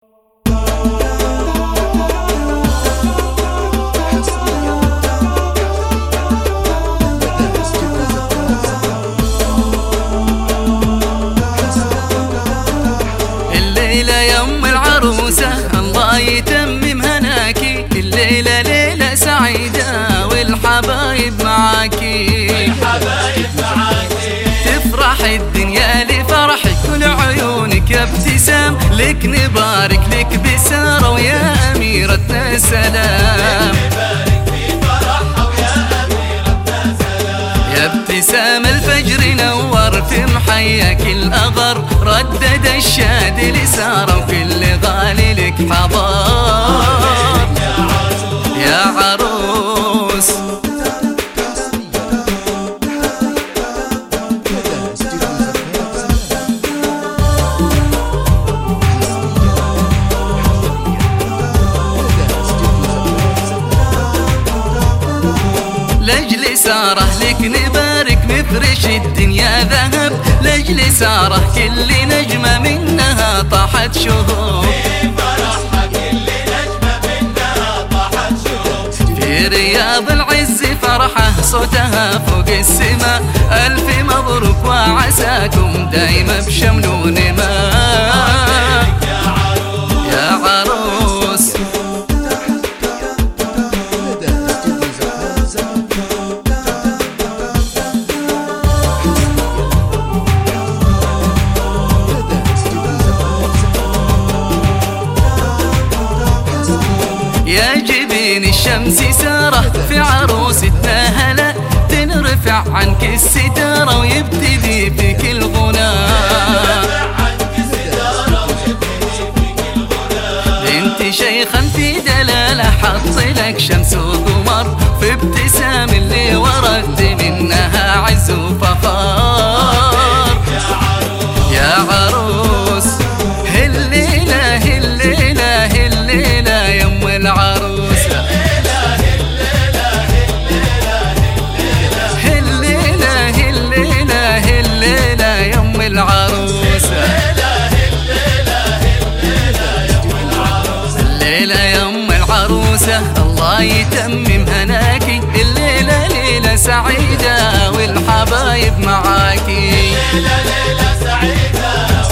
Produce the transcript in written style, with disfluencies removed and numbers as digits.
الليلة يا أم العروسة الله يتمم هناكي، الليلة ليلة سعيدة والحبايب معاكي، تفرح الدنيا لفرحك كل عيونك يا ابتسام، لك نبارك لك بسارة ويا أميرتنا سلام، يا ابتسام الفجر نور في محياك الأغر، ردد الشاد لسارة وكل غالي لك حضار يا عروس. لأجل سارة لك نبارك نفرش الدنيا ذهب، لأجل سارة كل نجمة منها طاحت شهوب، في رياض العز فرحة صوتها فوق السماء، ألف مبروك وعساكم دايما بشمل ونماء يا عروس. يا جبين الشمس سارة في عروستنا هلا، تنرفع عنك الستارة ويبتدي فيك الغنى، انت شيخا في دلالة حط لك شمس وقمر، في ابتسام اللي ورد منها عز وفخار يا عروس. هالليلة هالليلة هالليلة يا أم العروسة، هالليلة هالليلة هالليلة يا أم العروسة، الليلة يا أم العروسة الله يتمم هناكي، الليلة ليلة سعيدة والحبايب معاكي، الليلة ليلة سعيدة